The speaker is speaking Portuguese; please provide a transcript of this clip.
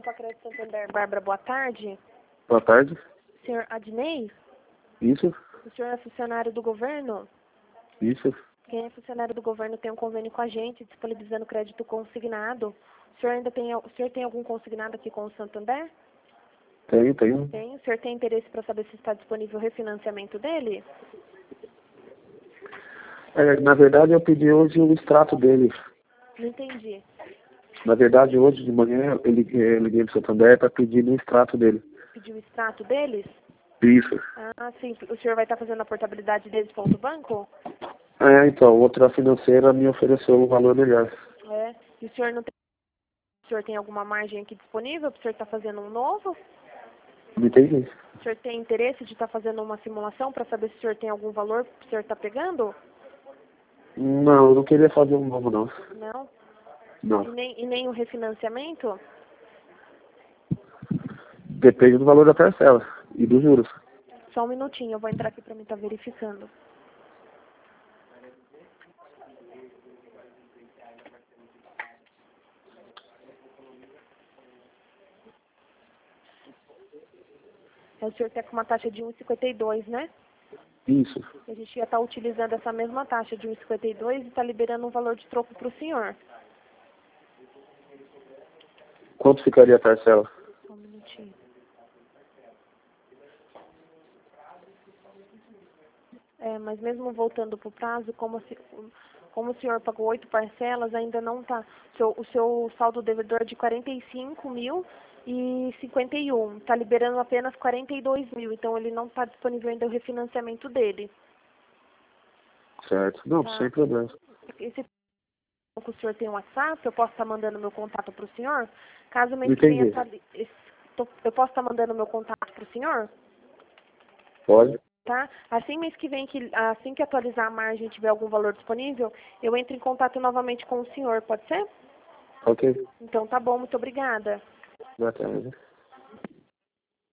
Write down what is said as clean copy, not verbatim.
Copa Crédito Santander. Bárbara, boa tarde. Boa tarde. Senhor Adnei? Isso, O senhor é funcionário do governo? isso. Quem é funcionário do governo tem um convênio com a gente, disponibilizando crédito consignado. O senhor tem algum consignado aqui com o Santander? Tenho. Tem. O senhor tem interesse para saber se está disponível o refinanciamento dele? Na verdade, eu pedi hoje o extrato dele. Não entendi. Na verdade, hoje de manhã, eu liguei pro Santander para pedir o extrato dele. Pediu o extrato deles? Isso. Ah, sim. O senhor vai estar fazendo a portabilidade deles para outro banco? Então, outra financeira me ofereceu um valor melhor. É. E o senhor não tem... O senhor tem alguma margem aqui disponível para o senhor estar fazendo um novo? Não entendi. O senhor tem interesse de estar fazendo uma simulação para saber se o senhor tem algum valor que o senhor está pegando? Não, eu não queria fazer um novo, não. Não? Não. E nem o refinanciamento? Depende do valor da parcela e dos juros. Só um minutinho, eu vou entrar aqui para mim estar verificando. O senhor está com uma taxa de 1,52, né? Isso. A gente ia estar utilizando essa mesma taxa de 1,52 e está liberando um valor de troco para o senhor. Quanto ficaria a parcela? Só um minutinho. Mas mesmo voltando para o prazo, como o senhor pagou 8 parcelas, ainda não está. O seu saldo devedor é de 45.051. Está liberando apenas 42 mil, então ele não está disponível ainda o refinanciamento dele. Certo. Não, Tá. sem problema. Esse o senhor tem um WhatsApp, eu posso estar mandando meu contato para o senhor? Caso o mês que vem Entendi. eu posso estar mandando meu contato para o senhor? Pode? Tá? Assim que atualizar a margem e tiver algum valor disponível, eu entro em contato novamente com o senhor, pode ser? Ok. Então tá bom, muito obrigada. Boa tarde.